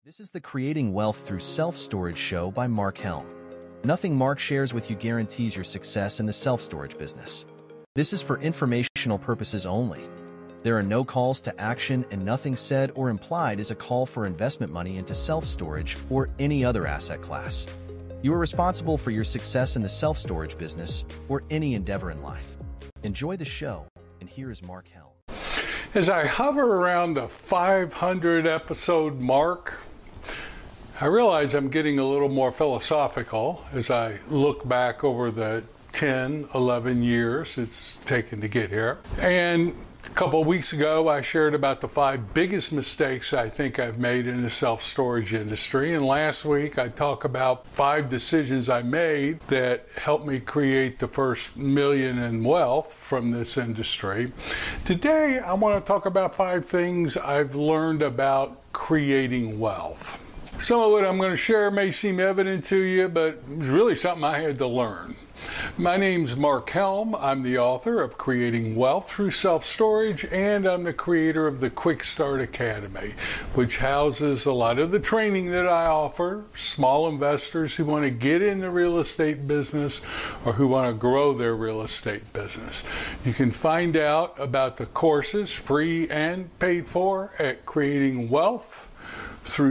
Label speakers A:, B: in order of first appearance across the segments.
A: This is the Creating Wealth Through Self-Storage show by Mark Helm. Nothing Mark shares with you guarantees your success in the self-storage business. This is for informational purposes only. There are no calls to action, and nothing said or implied is a call for investment money into self-storage or any other asset class. You are responsible for your success in the self-storage business or any endeavor in life. Enjoy the show, and here is Mark Helm.
B: As I hover around the 500 episode mark, I realize I'm getting a little more philosophical as I look back over the 10, 11 years it's taken to get here. And a couple of weeks ago, I shared about the 5 biggest mistakes I think I've made in the self-storage industry. And last week, I talked about 5 decisions I made that helped me create the first $1 million in wealth from this industry. Today, I want to talk about 5 things I've learned about creating wealth. Some of what I'm going to share may seem evident to you, but it's really something I had to learn. My name's Mark Helm. I'm the author of Creating Wealth Through Self-Storage, and I'm the creator of the Quick Start Academy, which houses a lot of the training that I offer small investors who want to get in the real estate business or who want to grow their real estate business. You can find out about the courses, free and paid for, at Creating Wealth Through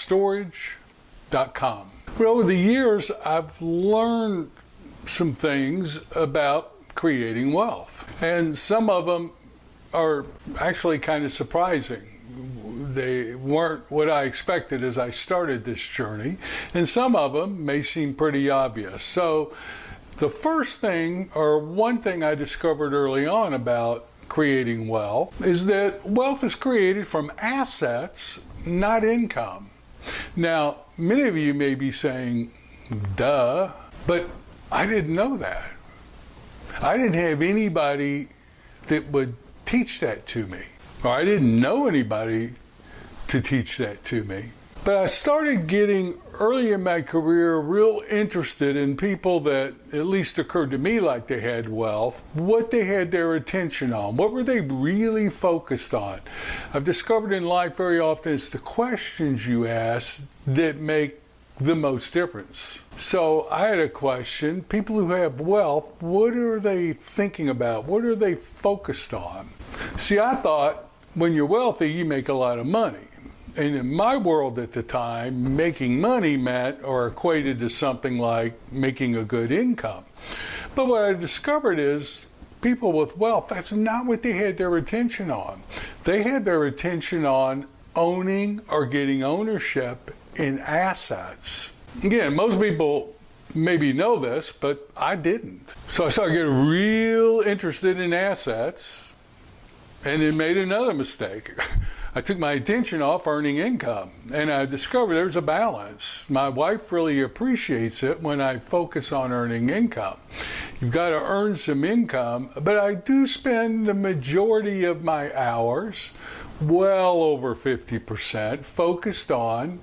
B: Self-Storage.com. But over the years, I've learned some things about creating wealth, and some of them are actually kind of surprising. They weren't what I expected as I started this journey, and some of them may seem pretty obvious. So the first thing, or one thing I discovered early on about creating wealth, is that wealth is created from assets, not income. Now, many of you may be saying, duh, but I didn't know that. I didn't have anybody that would teach that to me, or I didn't know anybody to teach that to me. But I started getting, early in my career, real interested in people that at least occurred to me like they had wealth, what they had their attention on, what were they really focused on. I've discovered in life very often it's the questions you ask that make the most difference. So I had a question: people who have wealth, what are they thinking about? What are they focused on? See, I thought when you're wealthy, you make a lot of money. And in my world at the time, making money meant or equated to something like making a good income. But what I discovered is people with wealth, that's not what they had their attention on. They had their attention on owning or getting ownership in assets. Again, most people maybe know this, but I didn't. So I started getting real interested in assets, and it made another mistake. I took my attention off earning income, and I discovered there's a balance. My wife really appreciates it when I focus on earning income. You've got to earn some income, but I do spend the majority of my hours, well over 50%, focused on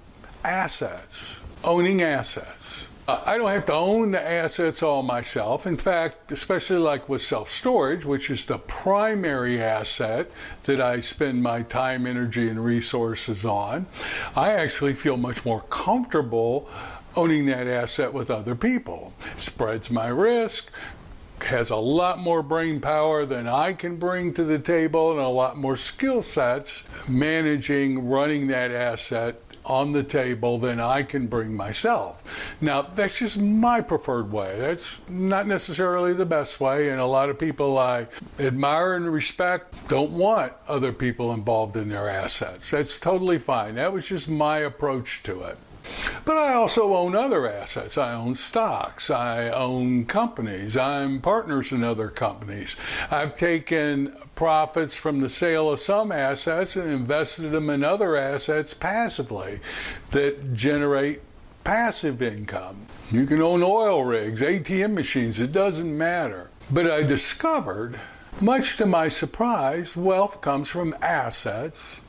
B: assets, owning assets. I don't have to own the assets all myself. In fact, especially like with self-storage, which is the primary asset that I spend my time, energy, and resources on, I actually feel much more comfortable owning that asset with other people. It spreads my risk, has a lot more brain power than I can bring to the table, and a lot more skill sets managing, running that asset on the table than I can bring myself. Now, that's just my preferred way. That's not necessarily the best way, and a lot of people I admire and respect don't want other people involved in their assets. That's totally fine. That was just my approach to it. But I also own other assets. I own stocks. I own companies. I'm partners in other companies. I've taken profits from the sale of some assets and invested them in other assets passively that generate passive income. You can own oil rigs, ATM machines, it doesn't matter. But I discovered, much to my surprise, wealth comes from assets,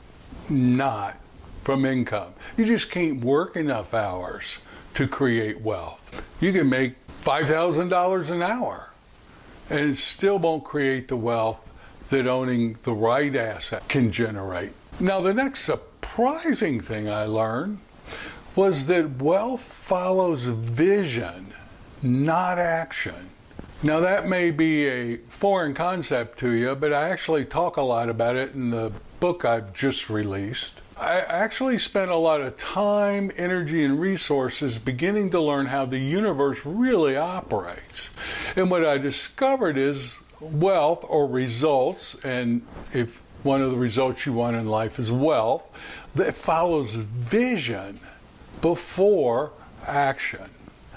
B: not from income. You just can't work enough hours to create wealth. You can make $5,000 an hour, and it still won't create the wealth that owning the right asset can generate. Now, the next surprising thing I learned was that wealth follows vision, not action. Now that may be a foreign concept to you, but I actually talk a lot about it in the book I've just released. I actually spent a lot of time, energy, and resources beginning to learn how the universe really operates. And what I discovered is wealth, or results, and if one of the results you want in life is wealth, that follows vision before action.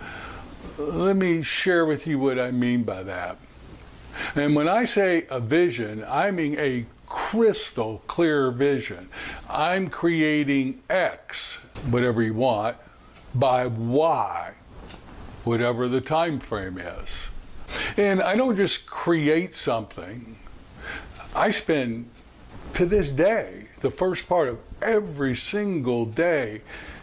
B: Let me share with you what I mean by that. And when I say a vision, I mean a crystal clear vision. I'm creating X, whatever you want, by Y, whatever the time frame is. And I don't just create something. I spend, to this day, the first part of every single day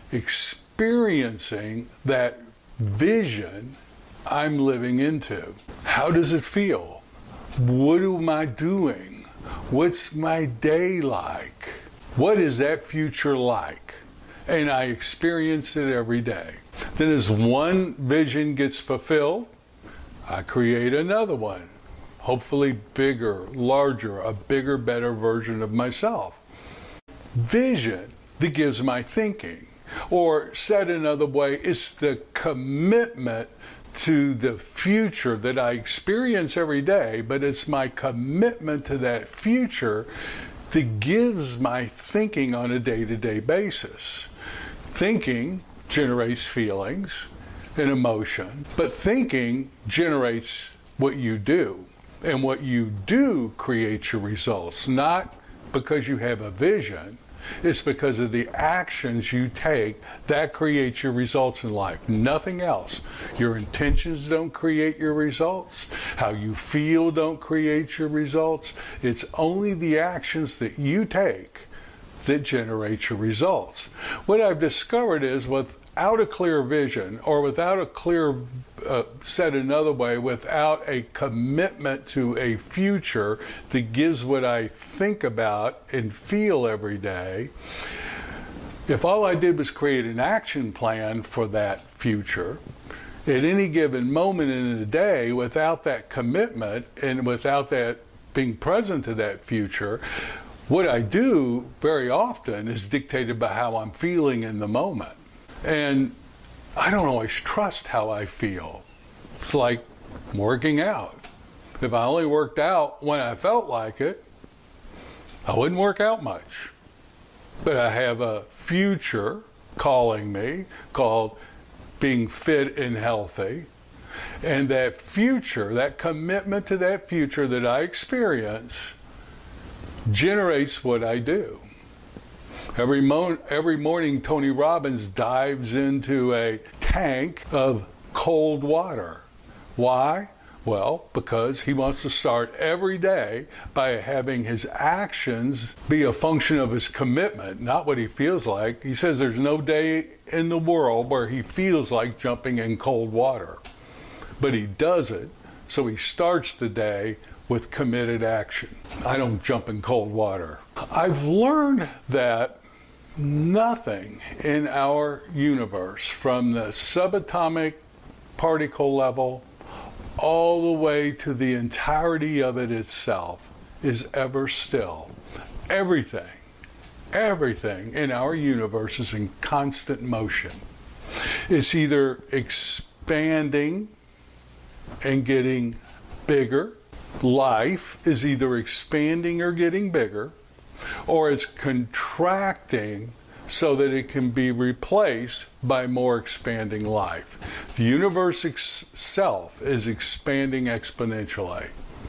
B: experiencing that vision I'm living into. How does it feel? What am I doing? What's my day like? What is that future like? And I experience it every day. Then as one vision gets fulfilled, I create another one. Hopefully bigger, larger, a bigger, better version of myself. Vision that gives my thinking. Or said another way, it's the commitment to the future that I experience every day, but it's my commitment to that future that gives my thinking on a day-to-day basis. Thinking generates feelings and emotion, but thinking generates what you do. And what you do creates your results, not because you have a vision. It's because of the actions you take that creates your results in life. Nothing else. Your intentions don't create your results. How you feel don't create your results. It's only the actions that you take that generate your results. What I've discovered is without a clear vision, or without a clear, said another way, without a commitment to a future that gives what I think about and feel every day, if all I did was create an action plan for that future, at any given moment in the day, without that commitment and without that being present to that future, what I do very often is dictated by how I'm feeling in the moment. And I don't always trust how I feel. It's like working out. If I only worked out when I felt like it, I wouldn't work out much. But I have a future calling me, called being fit and healthy. And that future, that commitment to that future that I experience, generates what I do. Every morning, Tony Robbins dives into a tank of cold water. Why? Well, because he wants to start every day by having his actions be a function of his commitment, not what he feels like. He says there's no day in the world where he feels like jumping in cold water. But he does it, so he starts the day with committed action. I don't jump in cold water. I've learned that nothing in our universe, from the subatomic particle level all the way to the entirety of it itself, is ever still. Everything in our universe is in constant motion. It's either expanding and getting bigger. Life is either expanding or getting bigger, or it's contracting so that it can be replaced by more expanding life. The universe itself is expanding exponentially.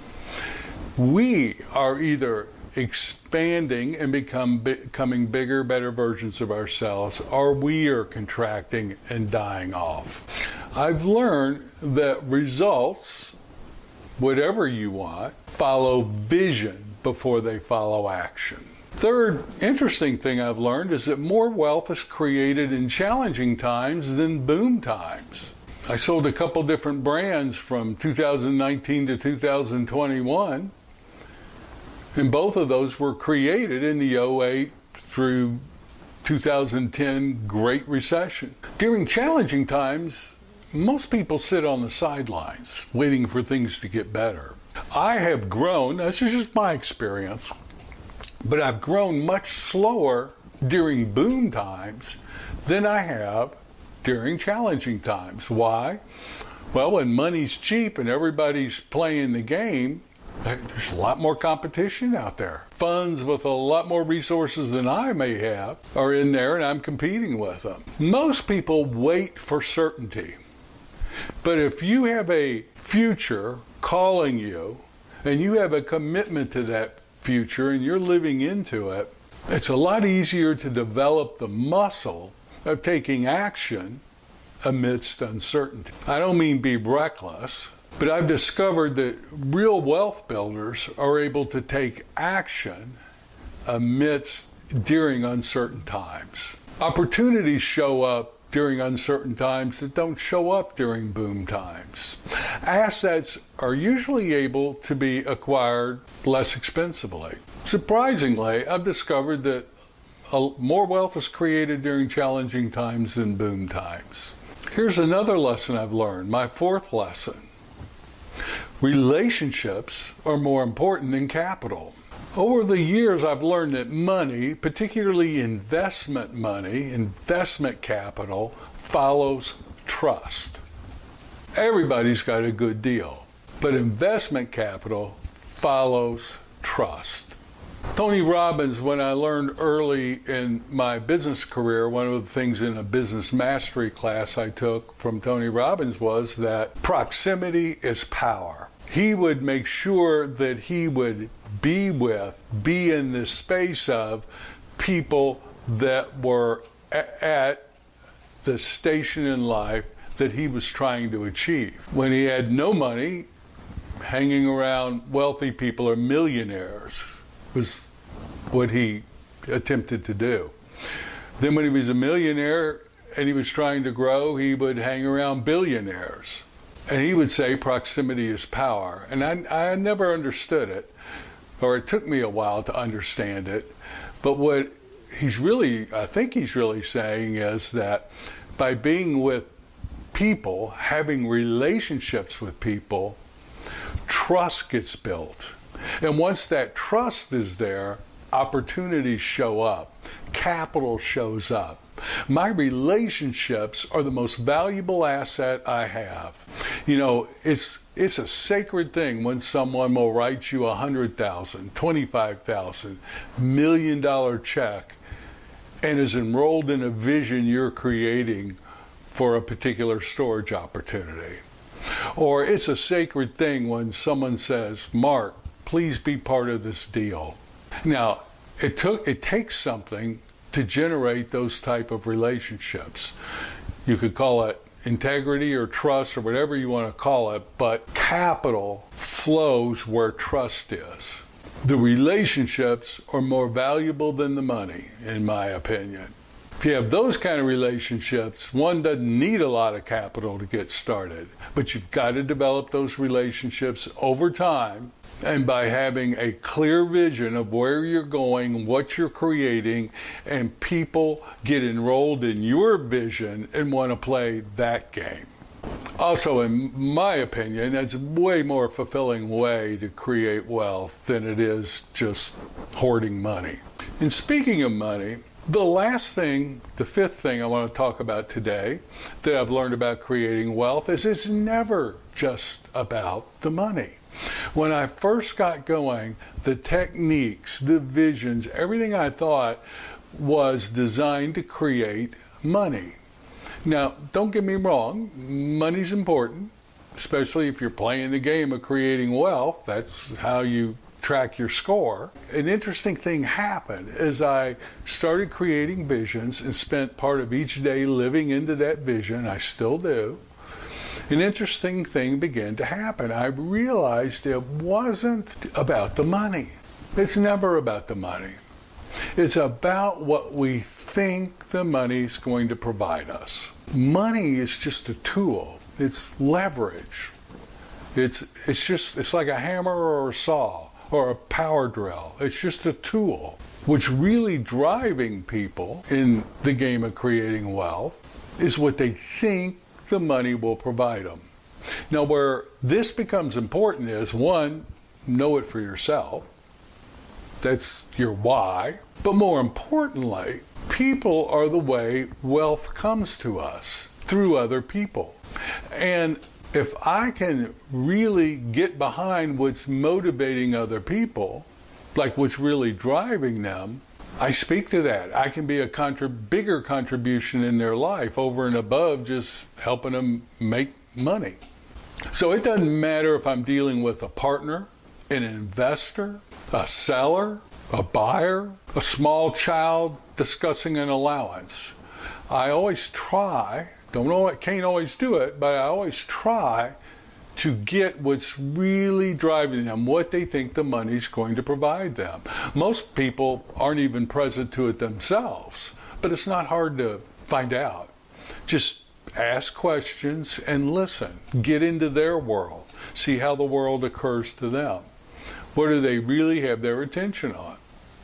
B: We are either expanding and becoming bigger, better versions of ourselves, or we are contracting and dying off. I've learned that results, whatever you want, follow vision before they follow action. Third interesting thing I've learned is that more wealth is created in challenging times than boom times. I sold a couple different brands from 2019 to 2021, and both of those were created in the 08 through 2010 Great Recession. During challenging times, most people sit on the sidelines waiting for things to get better. I have grown, this is just my experience, but I've grown much slower during boom times than I have during challenging times. Why? Well, when money's cheap and everybody's playing the game, there's a lot more competition out there. Funds with a lot more resources than I may have are in there, and I'm competing with them. Most people wait for certainty. But if you have a future calling you, and you have a commitment to that future, and you're living into it, it's a lot easier to develop the muscle of taking action amidst uncertainty. I don't mean be reckless, but I've discovered that real wealth builders are able to take action during uncertain times. Opportunities show up during uncertain times that don't show up during boom times. Assets are usually able to be acquired less expensively. Surprisingly, I've discovered that more wealth is created during challenging times than boom times. Here's another lesson I've learned, my fourth lesson. Relationships are more important than capital. Over the years, I've learned that money, particularly investment money, investment capital, follows trust. Everybody's got a good deal, but investment capital follows trust. Tony Robbins, when I learned early in my business career, one of the things in a business mastery class I took from Tony Robbins was that proximity is power. He would make sure that he would be in this space of people that were at the station in life that he was trying to achieve. When he had no money, hanging around wealthy people or millionaires was what he attempted to do. Then when he was a millionaire and he was trying to grow, he would hang around billionaires. And he would say proximity is power. And I never understood it, or it took me a while to understand it. But what I think he's really saying is that by being with people, having relationships with people, trust gets built. And once that trust is there, opportunities show up, capital shows up. My relationships are the most valuable asset I have. You know, it's a sacred thing when someone will write you $100,000, $25,000, $1 million check and is enrolled in a vision you're creating for a particular storage opportunity. Or it's a sacred thing when someone says, Mark, please be part of this deal. Now, it takes something to generate those type of relationships. You could call it integrity or trust or whatever you want to call it, but capital flows where trust is. The relationships are more valuable than the money, in my opinion. If you have those kind of relationships, one doesn't need a lot of capital to get started, but you've got to develop those relationships over time. And by having a clear vision of where you're going, what you're creating, and people get enrolled in your vision and want to play that game. Also, in my opinion, that's a way more fulfilling way to create wealth than it is just hoarding money. And speaking of money, the fifth thing I want to talk about today that I've learned about creating wealth is it's never just about the money. When I first got going, the techniques, the visions, everything I thought was designed to create money. Now, don't get me wrong, money's important, especially if you're playing the game of creating wealth. That's how you track your score. An interesting thing happened as I started creating visions and spent part of each day living into that vision. I still do. An interesting thing began to happen. I realized it wasn't about the money. It's never about the money. It's about what we think the money's going to provide us. Money is just a tool. It's leverage. It's like a hammer or a saw or a power drill. It's just a tool. What's really driving people in the game of creating wealth is what they think the money will provide them. Now, where this becomes important is, one, know it for yourself. That's your why. But more importantly, people are the way wealth comes to us, through other people. And if I can really get behind what's motivating other people, like what's really driving them, I speak to that. I can be a bigger contribution in their life over and above just helping them make money. So it doesn't matter if I'm dealing with a partner, an investor, a seller, a buyer, a small child discussing an allowance. I always try, can't always do it, but I always try to get what's really driving them, what they think the money's going to provide them. Most people aren't even present to it themselves, but it's not hard to find out. Just ask questions and listen. Get into their world. See how the world occurs to them. What do they really have their attention on?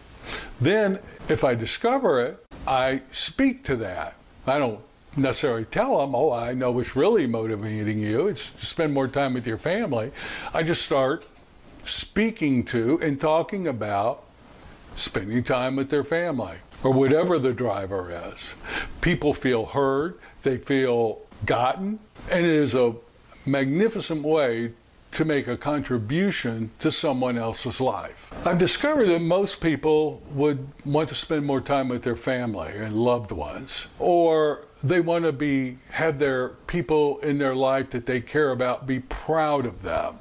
B: Then, if I discover it, I speak to that. I don't necessarily tell them, oh, I know what's really motivating you. It's to spend more time with your family. I just start speaking to and talking about spending time with their family, or whatever the driver is. People feel heard, they feel gotten, and it is a magnificent way to make a contribution to someone else's life. I've discovered that most people would want to spend more time with their family and loved ones, or they want to have their people in their life that they care about be proud of them,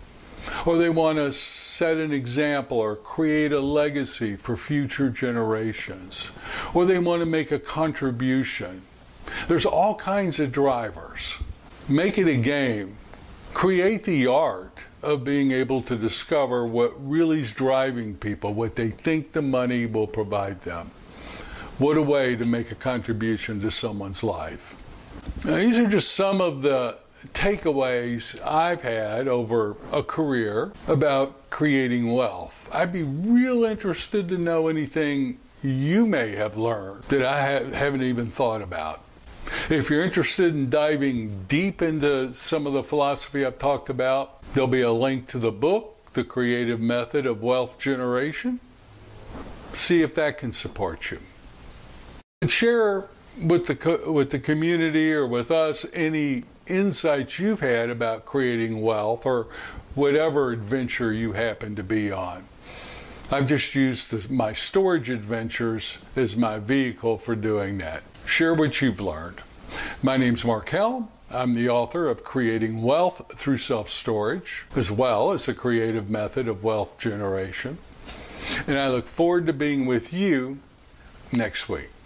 B: or they want to set an example or create a legacy for future generations, or they want to make a contribution. There's all kinds of drivers. Make it a game. Create the art of being able to discover what really is driving people, what they think the money will provide them. What a way to make a contribution to someone's life. Now, these are just some of the takeaways I've had over a career about creating wealth. I'd be real interested to know anything you may have learned that I haven't even thought about. If you're interested in diving deep into some of the philosophy I've talked about, there'll be a link to the book, The Creative Method of Wealth Generation. See if that can support you. And share with the community or with us any insights you've had about creating wealth or whatever adventure you happen to be on. I've just used my storage adventures as my vehicle for doing that. Share what you've learned. My name's Mark Helm. I'm the author of Creating Wealth Through Self-Storage, as well as The Creative Method of Wealth Generation. And I look forward to being with you next week.